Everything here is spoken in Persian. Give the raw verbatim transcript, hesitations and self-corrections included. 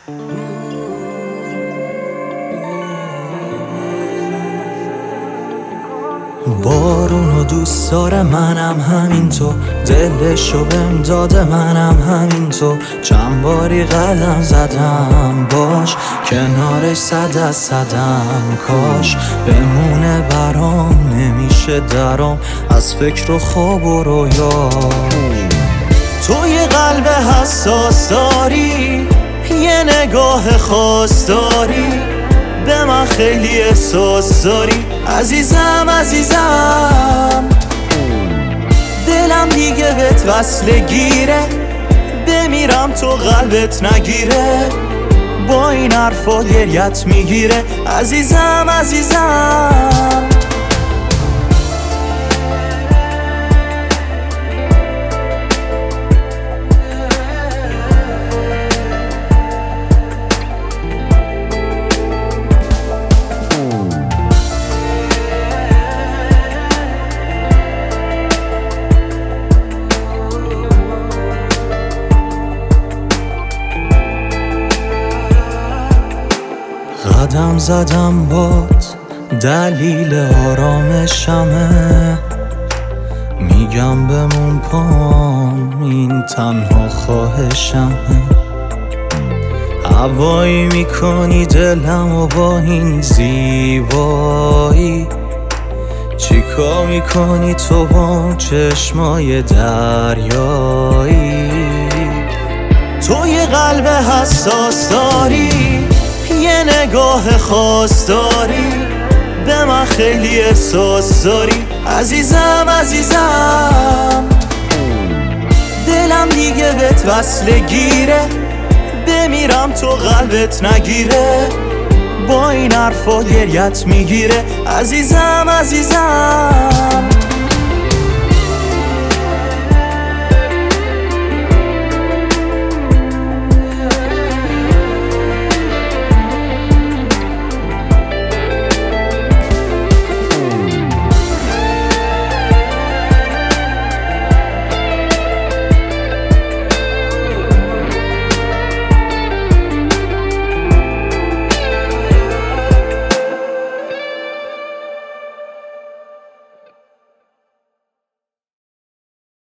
بارونو دوست داره منم همینطور، دلشو بهم داده منم همینطور. چند باری قدم زدم باش، کنارش صد از صدم کاش بمونه برام، نمیشه درام از فکر و خواب و رویاش. تو یه قلب حساس داری، یه نگاه خاص داری، به من خیلی احساس داری عزیزم عزیزم. دلم دیگه بهت وصله گیره، بمیرم تو قلبت نگیره. با این حرفا گریت میگیره عزیزم عزیزم. قدم زدم بات، دلیل آرامشمه. میگم بمون پام، این تنها خواهشمه. هوایی میکنی دلم و با این زیبایی، چیکار میکنی تو با چشمای دریایی. تو یه قلب حساس داری، یه نگاه خاص داری، به من خیلی احساس داری عزیزم عزیزم. دلم دیگه بهت وصله گیره، بمیرم تو قلبت نگیره. با این حرفا گریت میگیره عزیزم عزیزم.